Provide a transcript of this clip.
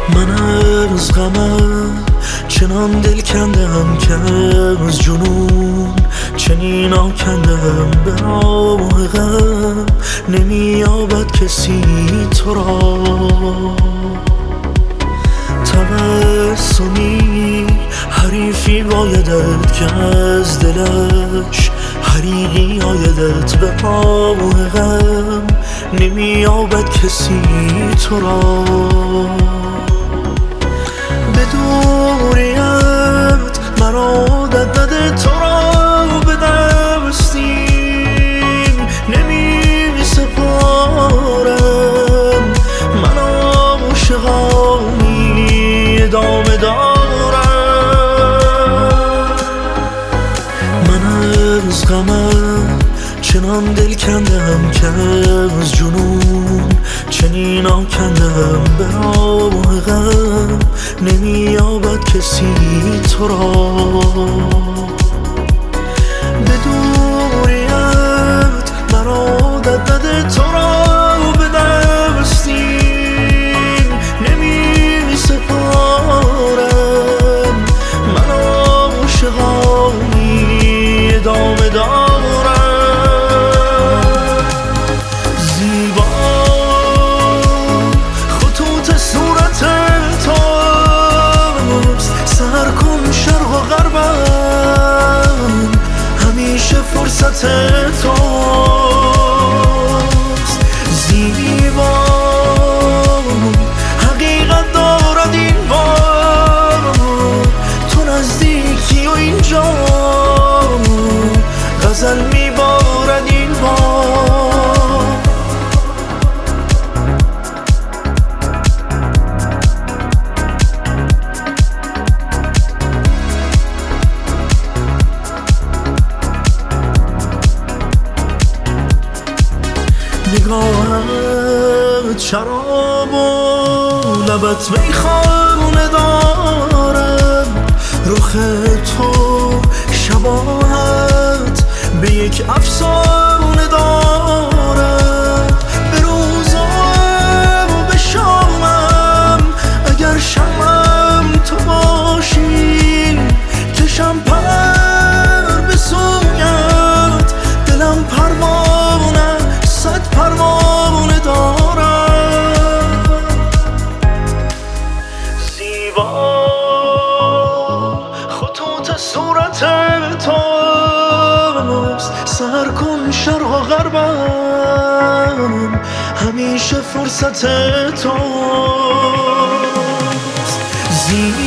من از غمم چنان دل کندم که از جنون چنین آکندم. به راه غم نمییابد کسی تو را. تبسمی حریفی بایدت که از دلش حریقی آیدت. به راه غم نمییابد کسی تو را. به دوریت مرا دد تو را به دستیم نمی سپارم. من عاشقانی ادامه دارم. من از غمم چنان دل کندم که از جنون چنین آکندم. به راه غم نمییابد کسی تو را. به دوریت مرا دد تو را به دستیم نمی سپارم. من عاشقانی ادامه دارم. فرصت توست زیبا. حقیقت دارد این بار تو نزدیکی و اینجا. غزل میبارد این بار. نگاهت شراب و لبت میخانه دارد. رخ تو شباهت به یک افسانه دارد. به روزم و به شامم اگر شمم تو باشی کشم پر به سویت. دلم پروانه صد پروانه دارم. زیبا خطوط صورت توست. سر کن شرق و غربم همیشه فرصت توست.